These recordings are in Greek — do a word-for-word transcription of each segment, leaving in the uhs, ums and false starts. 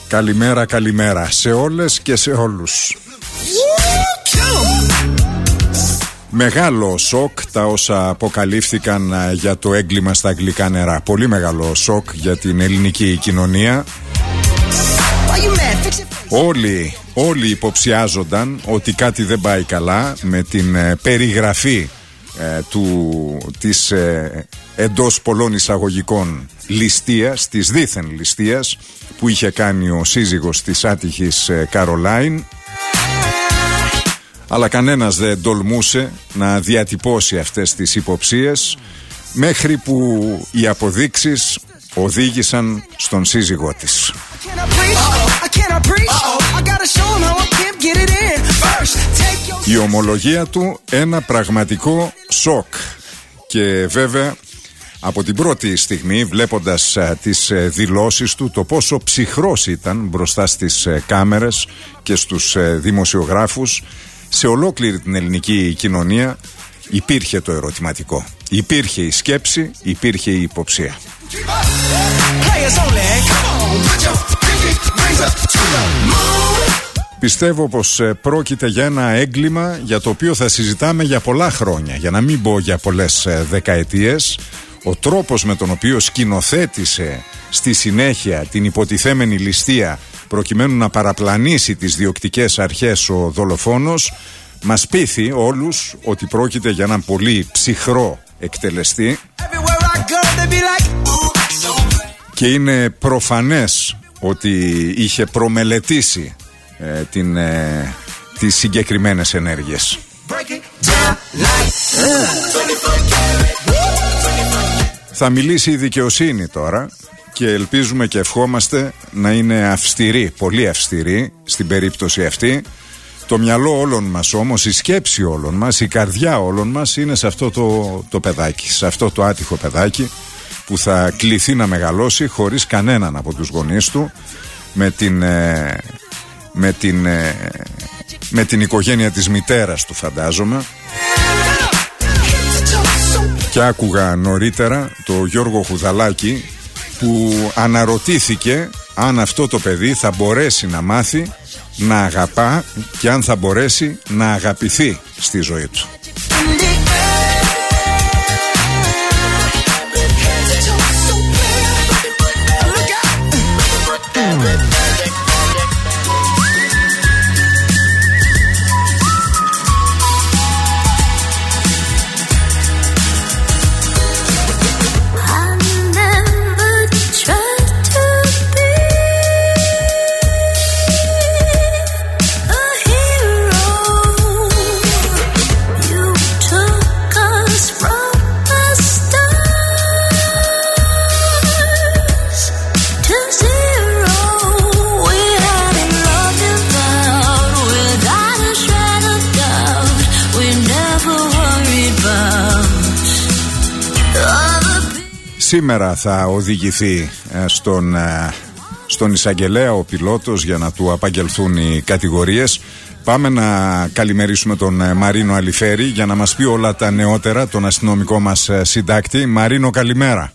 Καλημέρα, καλημέρα σε όλες και σε όλους. Μεγάλο σοκ τα όσα αποκαλύφθηκαν για το έγκλημα στα αγγλικά νερά. Πολύ μεγάλο σοκ για την ελληνική κοινωνία. Όλοι, όλοι υποψιάζονταν ότι κάτι δεν πάει καλά με την ε, περιγραφή ε, του, της ε, εντός πολλών εισαγωγικών ληστείας, της δίθεν ληστείας που είχε κάνει ο σύζυγος της άτυχης ε, Καρολάιν. Αλλά κανένας δεν τολμούσε να διατυπώσει αυτές τις υποψίες μέχρι που οι αποδείξεις οδήγησαν στον σύζυγό της. Η ομολογία του ένα πραγματικό σοκ. Και βέβαια από την πρώτη στιγμή, βλέποντας α, τις ε, δηλώσεις του, το πόσο ψυχρός ήταν μπροστά στις ε, κάμερες και στους ε, δημοσιογράφους, σε ολόκληρη την ελληνική κοινωνία υπήρχε το ερωτηματικό. Υπήρχε η σκέψη, υπήρχε η υποψία. Πιστεύω πως ε, πρόκειται για ένα έγκλημα για το οποίο θα συζητάμε για πολλά χρόνια, για να μην πω για πολλές ε, δεκαετίες. Ο τρόπος με τον οποίο σκηνοθέτησε στη συνέχεια την υποτιθέμενη ληστεία προκειμένου να παραπλανήσει τις διοκτικές αρχές ο δολοφόνος μας πείθει όλους ότι πρόκειται για έναν πολύ ψυχρό εκτελεστή και είναι προφανές ότι είχε προμελετήσει ε, την, ε, τις συγκεκριμένες ενέργειες. Θα μιλήσει η δικαιοσύνη τώρα και ελπίζουμε και ευχόμαστε να είναι αυστηρή, πολύ αυστηρή στην περίπτωση αυτή. Το μυαλό όλων μας όμως, η σκέψη όλων μας, η καρδιά όλων μας είναι σε αυτό το, το παιδάκι, σε αυτό το άτυχο παιδάκι που θα κληθεί να μεγαλώσει χωρίς κανέναν από τους γονείς του, με την, ε, με την, ε, με την οικογένεια της μητέρας του, φαντάζομαι. Και άκουγα νωρίτερα το Γιώργο Χουδαλάκη που αναρωτήθηκε αν αυτό το παιδί θα μπορέσει να μάθει να αγαπά και αν θα μπορέσει να αγαπηθεί στη ζωή του. Σήμερα θα οδηγηθεί στον, στον εισαγγελέα ο πιλότος για να του απαγγελθούν οι κατηγορίες. Πάμε να καλημερίσουμε τον Μαρίνο Αλιφέρη για να μας πει όλα τα νεότερα, τον αστυνομικό μας συντάκτη. Μαρίνο, καλημέρα.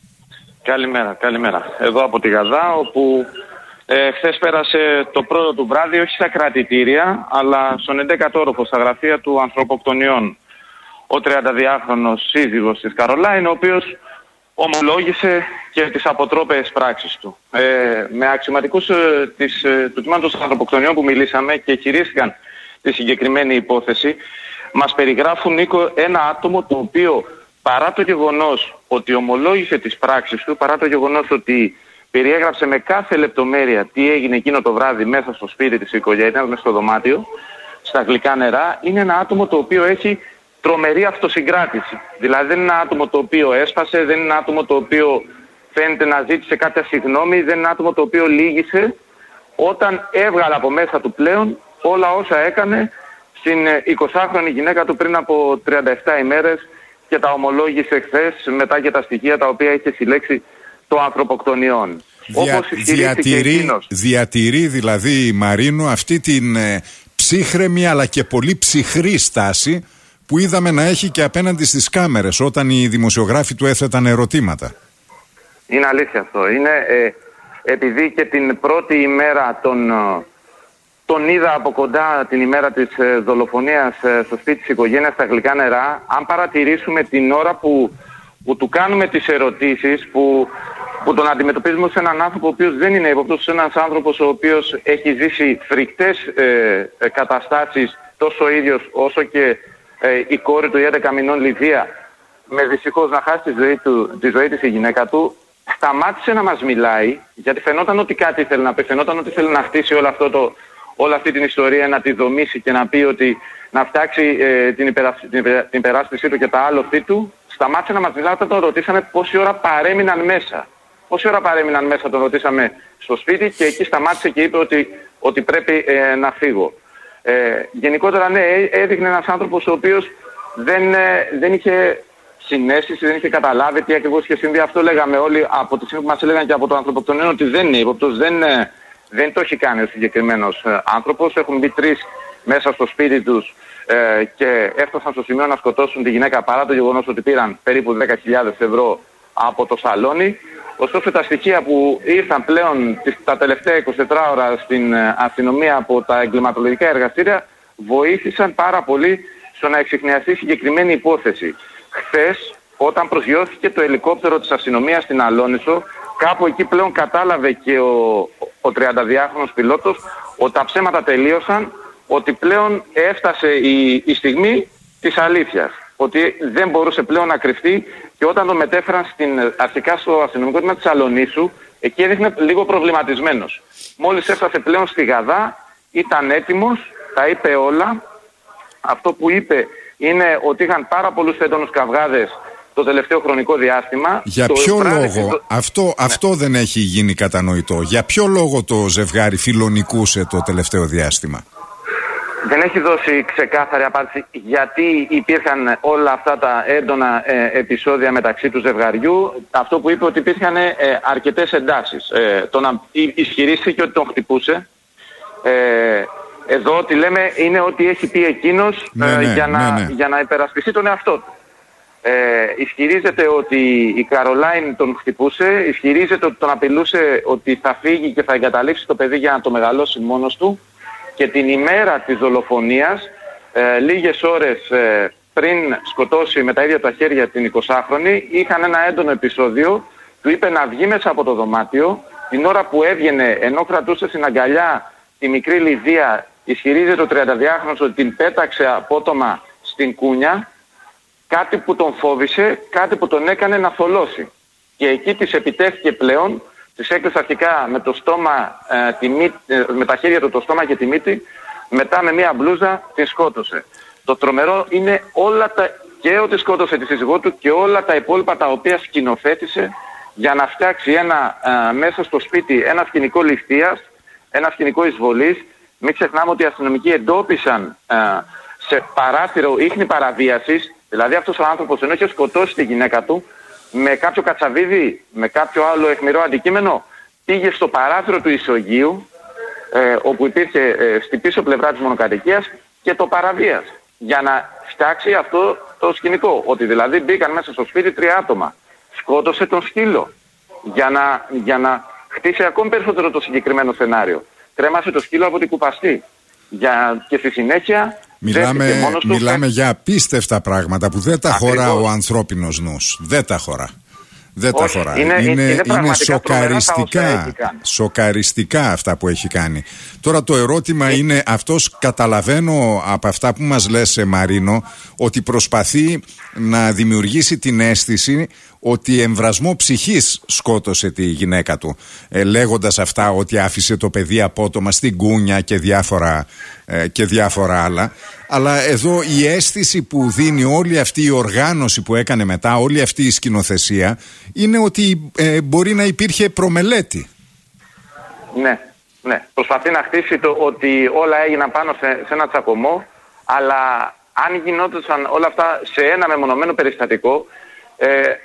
Καλημέρα, καλημέρα. Εδώ από τη Γαδά, όπου ε, χθες πέρασε το πρώτο του βράδυ, όχι στα κρατητήρια, αλλά στον έντεκατο όροφο, στα γραφεία του ανθρωποκτονιών, ο τριανταδυάχρονος σύζυγος της Καρολάιν, ο οποίος ομολόγησε και τις αποτρόπαιες πράξεις του. Ε, με αξιωματικούς ε, της, ε, του τμήματος των ανθρωποκτονιών που μιλήσαμε και χειρίστηκαν τη συγκεκριμένη υπόθεση, μας περιγράφουν, Νίκο, ένα άτομο το οποίο, παρά το γεγονός ότι ομολόγησε τις πράξεις του, παρά το γεγονός ότι περιέγραψε με κάθε λεπτομέρεια τι έγινε εκείνο το βράδυ μέσα στο σπίτι της οικογένειας, μέσα στο δωμάτιο, στα γλυκά νερά, είναι ένα άτομο το οποίο έχει τρομερή αυτοσυγκράτηση. Δηλαδή δεν είναι ένα άτομο το οποίο έσπασε, δεν είναι ένα άτομο το οποίο φαίνεται να ζήτησε κάποια συγγνώμη, δεν είναι ένα άτομο το οποίο λύγησε όταν έβγαλε από μέσα του πλέον όλα όσα έκανε στην εικοσάχρονη γυναίκα του πριν από τριάντα επτά ημέρες και τα ομολόγησε χθες μετά και τα στοιχεία τα οποία είχε συλλέξει το ανθρωποκτονιών. Δια, Όπως διατηρεί, διατηρεί δηλαδή, Μαρίνο, αυτή την ε, ψύχρεμη αλλά και πολύ ψυχρή στάση που είδαμε να έχει και απέναντι στις κάμερες όταν οι δημοσιογράφοι του έθεταν ερωτήματα. Είναι αλήθεια αυτό. Είναι, ε, επειδή και την πρώτη ημέρα τον, τον είδα από κοντά, την ημέρα της δολοφονίας στο σπίτι της οικογένειας στα Γλυκά Νερά, αν παρατηρήσουμε την ώρα που, που του κάνουμε τις ερωτήσεις, που, που τον αντιμετωπίζουμε σε έναν άνθρωπο ο οποίος δεν είναι ύποπτος, σε ένας άνθρωπος ο οποίος έχει ζήσει φρικτές ε, ε, καταστάσεις, τόσο ο ίδιος όσο και ε, η κόρη του, η έντεκα μηνών Λιδία, με δυστυχώς να χάσει τη ζωή, του, τη ζωή της η γυναίκα του, σταμάτησε να μας μιλάει, γιατί φαινόταν ότι κάτι ήθελε να πει, φαινόταν ότι ήθελε να χτίσει όλο αυτό το, όλη αυτή την ιστορία, να τη δομήσει και να πει ότι να φτιάξει ε, την, υπερα, την, την υπεράσπιση του και τα άλλοθή του. Σταμάτησε να μας μιλάει όταν τον ρωτήσαμε πόση ώρα παρέμειναν μέσα. Πόση ώρα παρέμειναν μέσα, τον ρωτήσαμε στο σπίτι και εκεί σταμάτησε και είπε ότι, ότι πρέπει ε, να φύγω. Ε, γενικότερα, ναι, έδειχνε ένας άνθρωπος ο οποίος δεν, ε, δεν είχε συνέστηση, δεν είχε καταλάβει τι ακριβώς είχε συμβεί. Αυτό λέγαμε όλοι από τη στιγμή που μας έλεγαν και από το ανθρωποκτονείο, ότι δεν είναι ύποπτος, δεν, ε, δεν το έχει κάνει ο συγκεκριμένος ε, άνθρωπος. Έχουν μπει τρεις μέσα στο σπίτι τους ε, και έφτασαν στο σημείο να σκοτώσουν τη γυναίκα παρά το γεγονός ότι πήραν περίπου δέκα χιλιάδες ευρώ από το σαλόνι. Ωστόσο, τα στοιχεία που ήρθαν πλέον τα τελευταία εικοσιτετρά ώρα στην αστυνομία από τα εγκληματολογικά εργαστήρια βοήθησαν πάρα πολύ στο να εξιχνιαστεί συγκεκριμένη υπόθεση. Χθες, όταν προσγειώθηκε το ελικόπτερο της αστυνομίας στην Αλόνισο, κάπου εκεί πλέον κατάλαβε και ο, ο τριανταδυάχρονος πιλότος ότι τα ψέματα τελείωσαν, ότι πλέον έφτασε η, η στιγμή της αλήθειας. Ότι δεν μπορούσε πλέον να κρυφτεί και όταν τον μετέφεραν στην, αρχικά στο αστυνομικό τμήμα της Αλονίσου, εκεί έδειχνε λίγο προβληματισμένος. Μόλις έφτασε πλέον στη Γαδά, ήταν έτοιμος, τα είπε όλα. Αυτό που είπε είναι ότι είχαν πάρα πολλούς έντονους καυγάδες το τελευταίο χρονικό διάστημα. Για το ποιο πράδυ... λόγο, αυτό, ναι. αυτό δεν έχει γίνει κατανοητό. Για ποιο λόγο το ζευγάρι φιλονικούσε το τελευταίο διάστημα? Δεν έχει δώσει ξεκάθαρη απάντηση γιατί υπήρχαν όλα αυτά τα έντονα ε, επεισόδια μεταξύ του ζευγαριού. Αυτό που είπε ότι υπήρχαν ε, αρκετές εντάσεις. Ε, το να ισχυρίστηκε ότι τον χτυπούσε. Ε, εδώ ό,τι λέμε είναι ότι έχει πει εκείνος ναι, ε, ναι, για, να, ναι, ναι. για να υπερασπιστεί τον εαυτό του. Ε, ισχυρίζεται ότι η Καρολάιν τον χτυπούσε, ισχυρίζεται ότι τον απειλούσε ότι θα φύγει και θα εγκαταλείψει το παιδί για να το μεγαλώσει μόνος του. Και την ημέρα της δολοφονίας, ε, λίγες ώρες ε, πριν σκοτώσει με τα ίδια τα χέρια την εικοσάχρονη, είχαν ένα έντονο επεισόδιο, του είπε να βγει μέσα από το δωμάτιο, την ώρα που έβγαινε ενώ κρατούσε στην αγκαλιά τη μικρή Λιδία, ισχυρίζεται ο τριανταδυάχρονος ότι την πέταξε απότομα στην κούνια, κάτι που τον φόβησε, κάτι που τον έκανε να θολώσει. Και εκεί της επιτέθηκε πλέον. Της έκλεισε αρχικά με το στόμα, ε, τη μύτη, ε, με τα χέρια του το στόμα και τη μύτη, μετά με μια μπλούζα την σκότωσε. Το τρομερό είναι όλα τα, και ότι σκότωσε τη σύζυγό του και όλα τα υπόλοιπα τα οποία σκηνοθέτησε για να φτιάξει ένα, ε, μέσα στο σπίτι ένα σκηνικό ληστείας, ένα σκηνικό εισβολής. Μην ξεχνάμε ότι οι αστυνομικοί εντόπισαν ε, σε παράθυρο ίχνη παραβίασης, δηλαδή αυτός ο άνθρωπος ενώ είχε σκοτώσει τη γυναίκα του, με κάποιο κατσαβίδι, με κάποιο άλλο αιχμηρό αντικείμενο, πήγε στο παράθυρο του ισογείου, ε, όπου υπήρχε ε, στη πίσω πλευρά της μονοκατοικίας και το παραβίασε. Για να φτιάξει αυτό το σκηνικό. Ότι δηλαδή μπήκαν μέσα στο σπίτι τρία άτομα. Σκότωσε τον σκύλο. Για να, για να χτίσει ακόμη περισσότερο το συγκεκριμένο σενάριο. Κρέμασε το σκύλο από την κουπαστή. Για, και στη συνέχεια... Μιλάμε, μόνος του, μιλάμε για απίστευτα πράγματα που δεν τα Ακριβώς. χωρά ο ανθρώπινος νους. Δεν τα χωρά. Δεν Όχι, τα χωρά. Είναι, είναι, είναι, είναι σοκαριστικά, σοκαριστικά αυτά που έχει κάνει. Τώρα το ερώτημα ε... είναι αυτός, καταλαβαίνω από αυτά που μας λες, Μαρίνο, ότι προσπαθεί να δημιουργήσει την αίσθηση ότι εμβρασμό ψυχής σκότωσε τη γυναίκα του, ε, λέγοντας αυτά ότι άφησε το παιδί απότομα στην κούνια και διάφορα, ε, και διάφορα άλλα. Αλλά εδώ η αίσθηση που δίνει όλη αυτή η οργάνωση που έκανε μετά, όλη αυτή η σκηνοθεσία, είναι ότι ε, μπορεί να υπήρχε προμελέτη. Ναι, ναι. Προσπαθεί να χτίσει το ότι όλα έγιναν πάνω σε, σε ένα τσακωμό, αλλά αν γινόντουσαν όλα αυτά σε ένα μεμονωμένο περιστατικό, ε,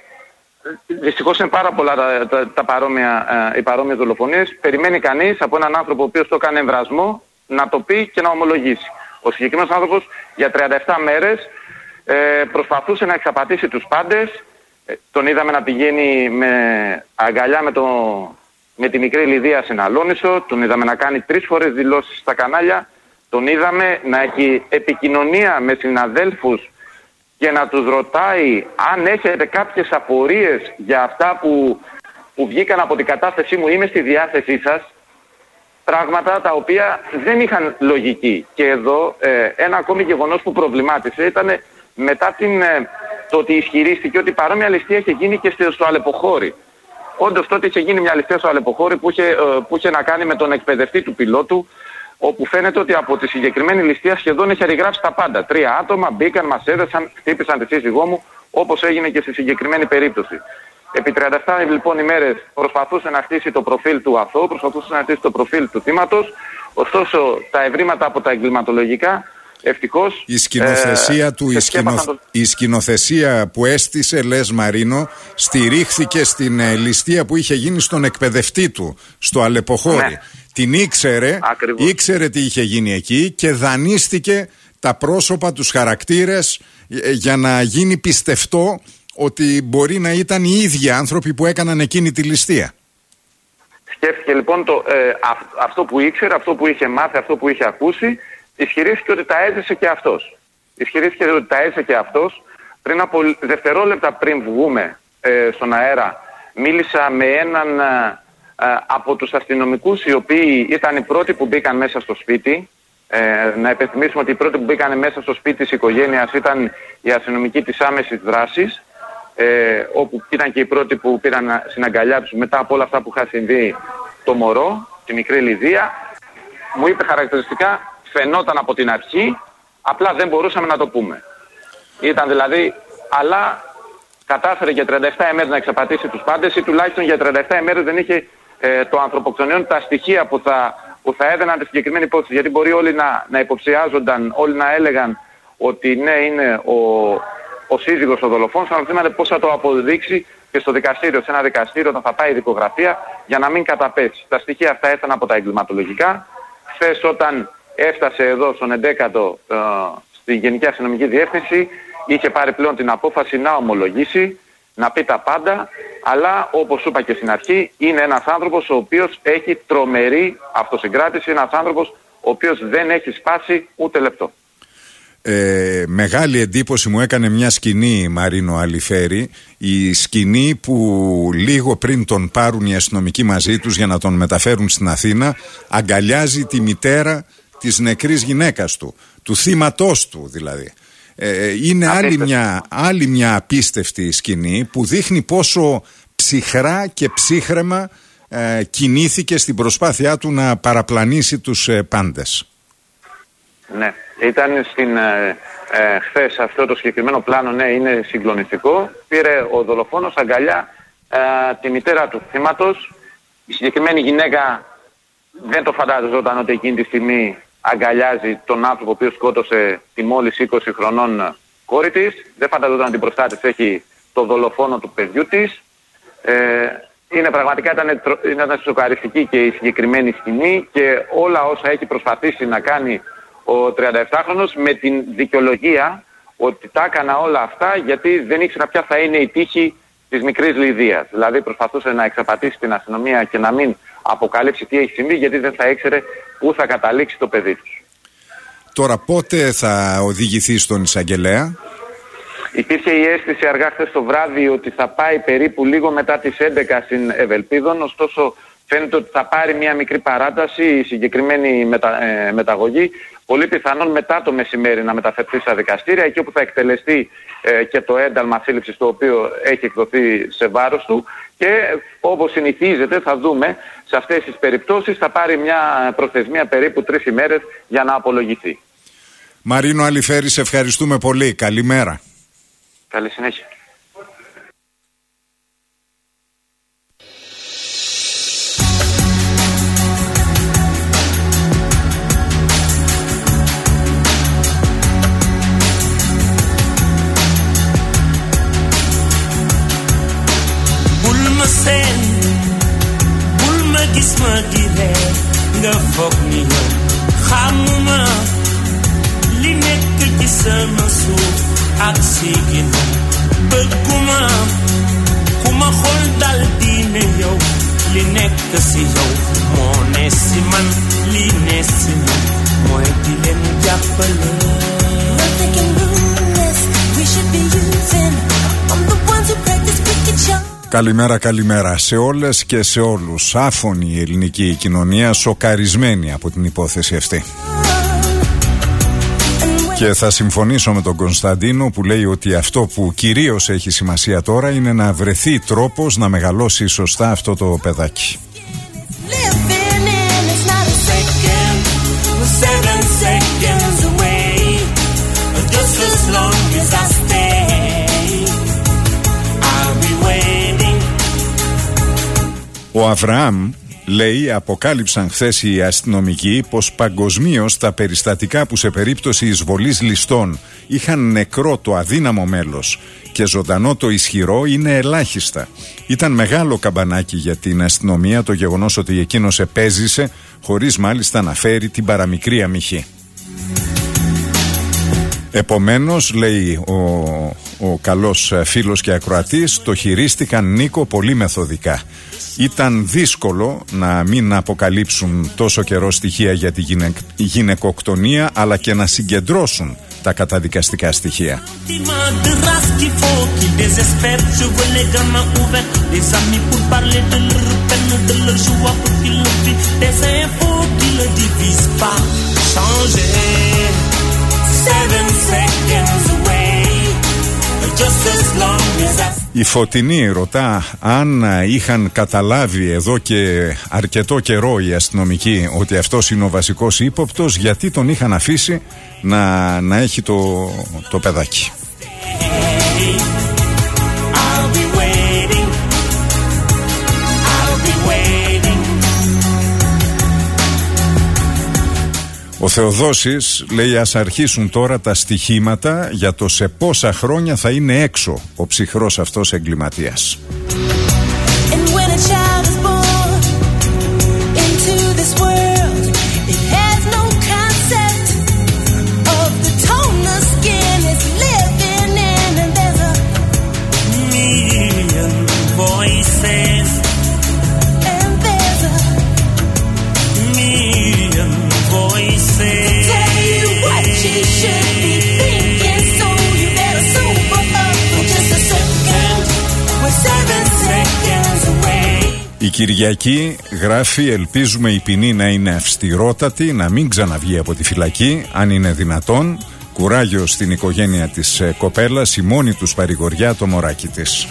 δυστυχώς είναι πάρα πολλά τα, τα, τα παρόμοια, ε, οι παρόμοιες δολοφονίες. Περιμένει κανείς από έναν άνθρωπο ο οποίος το έκανε εμβρασμό να το πει και να ομολογήσει. Ο συγκεκριμένος άνθρωπος για τριάντα επτά μέρες ε, προσπαθούσε να εξαπατήσει τους πάντες. Ε, τον είδαμε να πηγαίνει με αγκαλιά με, το, με τη μικρή Λιδία στην Αλόνισο, τον είδαμε να κάνει τρεις φορές δηλώσεις στα κανάλια, τον είδαμε να έχει επικοινωνία με συναδέλφους και να τους ρωτάει αν έχετε κάποιες απορίες για αυτά που, που βγήκαν από την κατάθεσή μου, είμαι στη διάθεσή σας. Πράγματα τα οποία δεν είχαν λογική. Και εδώ ε, ένα ακόμη γεγονός που προβλημάτισε ήταν μετά την, ε, το ότι ισχυρίστηκε ότι παρόμοια ληστεία είχε γίνει και στο Αλεποχώρι. Όντως τότε είχε γίνει μια ληστεία στο Αλεποχώρι που είχε, ε, που είχε να κάνει με τον εκπαιδευτή του πιλότου, όπου φαίνεται ότι από τη συγκεκριμένη ληστεία σχεδόν έχει αριγράψει τα πάντα. Τρία άτομα μπήκαν, μας έδεσαν, χτύπησαν τη σύζυγό μου, όπως έγινε και στη συγκεκριμένη περίπτωση. Επί τριάντα επτά λοιπόν ημέρες προσπαθούσε να χτίσει το προφίλ του αθώου, προσπαθούσε να χτίσει το προφίλ του θύματος, ωστόσο τα ευρήματα από τα εγκληματολογικά ευτυχώς... Η σκηνοθεσία ε, του, η, σκηνο... το... η σκηνοθεσία που έστησε, λες Μαρίνο, στηρίχθηκε στην ε, ληστεία που είχε γίνει στον εκπαιδευτή του, στο Αλεποχώρι. Ναι. Την ήξερε, Ακριβώς. ήξερε τι είχε γίνει εκεί και δανείστηκε τα πρόσωπα, τους χαρακτήρες ε, για να γίνει πιστευτό ότι μπορεί να ήταν οι ίδιοι άνθρωποι που έκαναν εκείνη τη ληστεία. Σκέφτηκε λοιπόν το, ε, α, αυτό που ήξερε, αυτό που είχε μάθει, αυτό που είχε ακούσει, ισχυρίστηκε ότι τα έζησε και αυτός. Ισχυρίστηκε ότι τα έζησε και αυτός. Πριν από δευτερόλεπτα πριν βγούμε ε, στον αέρα, μίλησα με έναν ε, ε, από τους αστυνομικούς οι οποίοι ήταν οι πρώτοι που μπήκαν μέσα στο σπίτι. Ε, να υπενθυμίσουμε ότι οι πρώτοι που μπήκαν μέσα στο σπίτι της οικογένειας ήταν οι αστυνομικοί της άμεσης δράσης. Ε, όπου ήταν και οι πρώτοι που πήραν στην αγκαλιά τους μετά από όλα αυτά που είχα συμβεί το μωρό, τη μικρή Λιδία. Μου είπε χαρακτηριστικά, φαινόταν από την αρχή, απλά δεν μπορούσαμε να το πούμε. Ήταν δηλαδή, αλλά κατάφερε για τριάντα επτά ημέρες να εξαπατήσει τους πάντες ή τουλάχιστον για τριάντα επτά ημέρες δεν είχε ε, το ανθρωποκτονιόν τα στοιχεία που θα, που θα έδαιναν τη συγκεκριμένη υπόθεση. Γιατί μπορεί όλοι να, να υποψιάζονταν, όλοι να έλεγαν ότι ναι είναι ο... ο σύζυγος ο δολοφόνος, αλλά θυμάται πώς θα το αποδείξει και στο δικαστήριο, σε ένα δικαστήριο όταν θα πάει η δικογραφία για να μην καταπέσει. Τα στοιχεία αυτά έφταναν από τα εγκληματολογικά. Χθες όταν έφτασε εδώ στον εντέκατο ε, στη Γενική Αστυνομική Διεύθυνση είχε πάρει πλέον την απόφαση να ομολογήσει, να πει τα πάντα, αλλά όπως είπα και στην αρχή είναι ένας άνθρωπος ο οποίος έχει τρομερή αυτοσυγκράτηση, ένας άνθρωπος ο οποίος δεν έχει σπάσει ούτε λεπτό. Ε, μεγάλη εντύπωση μου έκανε μια σκηνή, Μαρίνο Αλιφέρη, η σκηνή που λίγο πριν τον πάρουν οι αστυνομικοί μαζί τους για να τον μεταφέρουν στην Αθήνα, αγκαλιάζει τη μητέρα της νεκρής γυναίκας του, του θύματός του δηλαδή. Ε, είναι άλλη μια, άλλη μια απίστευτη σκηνή που δείχνει πόσο ψυχρά και ψύχρεμα ε, κινήθηκε στην προσπάθειά του να παραπλανήσει τους ε, πάντες. Ναι. Ήταν στην, ε, ε, χθες αυτό το συγκεκριμένο πλάνο, ναι, είναι συγκλονιστικό. Πήρε ο δολοφόνος αγκαλιά ε, τη μητέρα του θύματος. Η συγκεκριμένη γυναίκα δεν το φανταζόταν ότι εκείνη τη στιγμή αγκαλιάζει τον άνθρωπο ο οποίος σκότωσε τη μόλις είκοσι χρονών κόρη της. Δεν φανταζόταν ότι μπροστά της έχει το δολοφόνο του παιδιού της. Ε, είναι πραγματικά ήταν, ήταν σοκαριστική και η συγκεκριμένη σκηνή και όλα όσα έχει προσπαθήσει να κάνει ο τριάντα επτάχρονος με την δικαιολογία ότι τα έκανα όλα αυτά γιατί δεν ήξερα ποια θα είναι η τύχη της μικρής Λιδίας. Δηλαδή προσπαθούσε να εξαπατήσει την αστυνομία και να μην αποκαλύψει τι έχει συμβεί γιατί δεν θα ήξερε πού θα καταλήξει το παιδί τους. Τώρα πότε θα οδηγηθεί στον εισαγγελέα? Υπήρχε η αίσθηση αργά χθες το βράδυ ότι θα πάει περίπου λίγο μετά τις έντεκα στην Ευελπίδων, ωστόσο φαίνεται ότι θα πάρει μια μικρή παράταση η συγκεκριμένη μετα, ε, μεταγωγή. Πολύ πιθανόν μετά το μεσημέρι να μεταφερθεί στα δικαστήρια, εκεί όπου θα εκτελεστεί ε, και το ένταλμα σύλληψης το οποίο έχει εκδοθεί σε βάρος του και όπως συνηθίζεται θα δούμε σε αυτές τις περιπτώσεις θα πάρει μια προθεσμία περίπου τρεις ημέρες για να απολογηθεί. Μαρίνο Αλιφέρη, σε ευχαριστούμε πολύ. Καλημέρα. Καλή συνέχεια. Gisma dire nga foog ni yow xamuma li nekk ci sama suuf ak si ginnaaw bëgguma ku ma xool dal di ne yow li nekk que si yow moo ne si man li ne si man mooy di leen jàppale. Nothing can ruin us. We should be using. I'm the ones who practice cricket show. Καλημέρα, καλημέρα σε όλες και σε όλους. Άφωνη η ελληνική κοινωνία, σοκαρισμένη από την υπόθεση αυτή. Και θα συμφωνήσω με τον Κωνσταντίνο που λέει ότι αυτό που κυρίως έχει σημασία τώρα είναι να βρεθεί τρόπος να μεγαλώσει σωστά αυτό το παιδάκι. Ο Αβραάμ λέει, αποκάλυψαν χθες οι αστυνομικοί πως παγκοσμίως τα περιστατικά που σε περίπτωση εισβολής ληστών είχαν νεκρό το αδύναμο μέλος και ζωντανό το ισχυρό είναι ελάχιστα. Ήταν μεγάλο καμπανάκι για την αστυνομία το γεγονός ότι εκείνος επέζησε χωρίς μάλιστα να φέρει την παραμικρή αμυχή. Επομένως, λέει ο, ο καλός φίλος και ακροατής, το χειρίστηκαν, Νίκο, πολύ μεθοδικά. Ήταν δύσκολο να μην αποκαλύψουν τόσο καιρό στοιχεία για τη γυναικ... γυναικοκτονία, αλλά και να συγκεντρώσουν τα καταδικαστικά στοιχεία. Η Φωτεινή ρωτά αν είχαν καταλάβει εδώ και αρκετό καιρό οι αστυνομικοί ότι αυτός είναι ο βασικός ύποπτος, γιατί τον είχαν αφήσει να, να έχει το, το παιδάκι. Ο Θεοδόσης λέει, ας αρχίσουν τώρα τα στοιχήματα για το σε πόσα χρόνια θα είναι έξω ο ψυχρός αυτός εγκληματίας. Η Κυριακή γράφει, ελπίζουμε η ποινή να είναι αυστηρότατη, να μην ξαναβγεί από τη φυλακή, αν είναι δυνατόν. Κουράγιο στην οικογένεια της κοπέλας, η μόνη τους παρηγοριά το μωράκι της.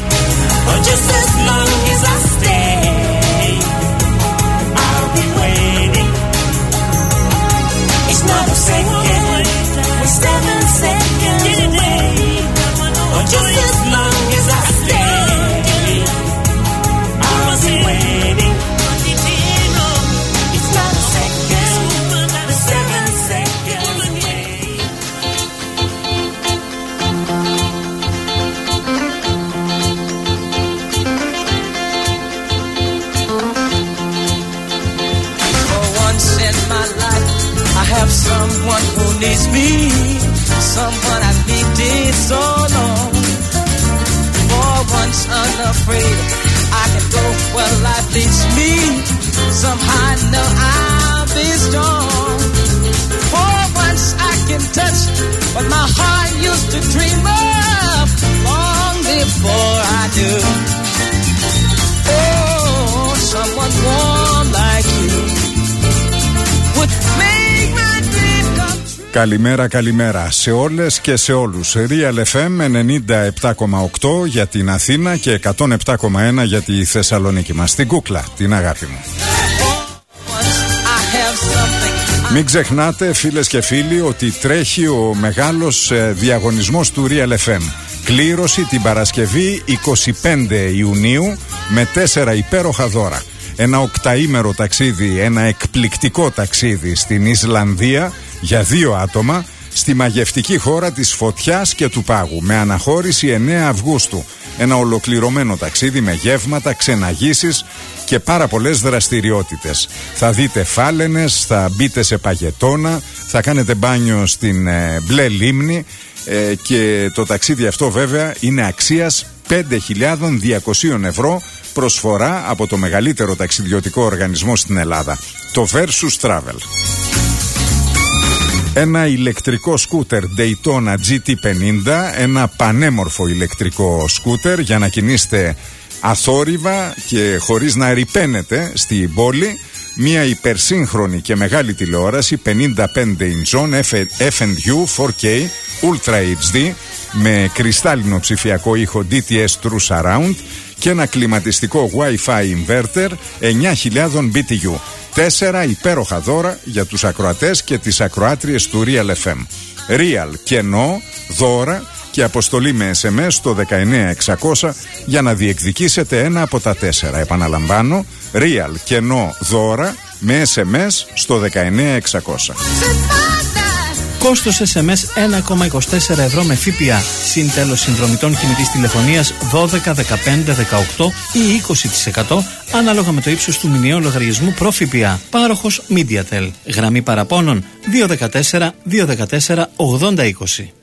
Someone who needs me, someone I've needed so long. For once unafraid, I can go where life leads me. Somehow I know I'll be strong. For once I can touch what my heart used to dream of long before I do. Oh, someone warm like you would make my dream come true. Καλημέρα, καλημέρα σε όλες και σε όλους. Real εφ εμ ενενήντα επτά κόμμα οκτώ για την Αθήνα και εκατόν επτά κόμμα ένα για τη Θεσσαλονίκη μας. Την κούκλα, την αγάπη μου. Μην ξεχνάτε, φίλες και φίλοι, ότι τρέχει ο μεγάλος διαγωνισμός του Real εφ εμ. Κλήρωση την Παρασκευή εικοστή πέμπτη Ιουνίου με τέσσερα υπέροχα δώρα. Ένα οκταήμερο ταξίδι, ένα εκπληκτικό ταξίδι στην Ισλανδία για δύο άτομα στη μαγευτική χώρα της φωτιάς και του πάγου με αναχώρηση εννέα Αυγούστου. Ένα ολοκληρωμένο ταξίδι με γεύματα, ξεναγήσεις και πάρα πολλές δραστηριότητες. Θα δείτε φάλαινες, θα μπείτε σε παγετώνα, θα κάνετε μπάνιο στην ε, μπλε λίμνη ε, και το ταξίδι αυτό βέβαια είναι αξίας πέντε χιλιάδες διακόσια ευρώ προσφορά από το μεγαλύτερο ταξιδιωτικό οργανισμό στην Ελλάδα, το Versus Travel. Ένα ηλεκτρικό σκούτερ Daytona τζι τι πενήντα, ένα πανέμορφο ηλεκτρικό σκούτερ για να κινείστε αθόρυβα και χωρίς να ρυπαίνετε στην πόλη. Μια υπερσύγχρονη και μεγάλη τηλεόραση πενήντα πέντε ιντσών εφ εντ γιου φορ κέι Ultra έιτς ντι με κρυστάλλινο ψηφιακό ήχο ντι τι ες True Surround και ένα κλιματιστικό Wi-Fi inverter εννιά χιλιάδες μπι τι γιου. Τέσσερα υπέροχα δώρα για τους ακροατές και τις ακροάτριες του Real εφ εμ. Real κενό, δώρα και αποστολή με ες εμ ες στο δεκαεννιά εξακόσια για να διεκδικήσετε ένα από τα τέσσερα. Επαναλαμβάνω, Real κενό, δώρα με ες εμ ες στο δεκαεννιά εξακόσια. Κόστος ες εμ ες ένα κόμμα είκοσι τέσσερα ευρώ με ΦΠΑ. Συν τέλος συνδρομητών κινητής τηλεφωνίας δώδεκα, δεκαπέντε, δεκαοκτώ ή είκοσι τοις εκατό ανάλογα με το ύψος του μηνιαίου λογαριασμού προ ΦΠΑ. Πάροχος MediaTel. Γραμμή παραπώνων δύο ένα τέσσερα, δύο ένα τέσσερα, ογδόντα είκοσι.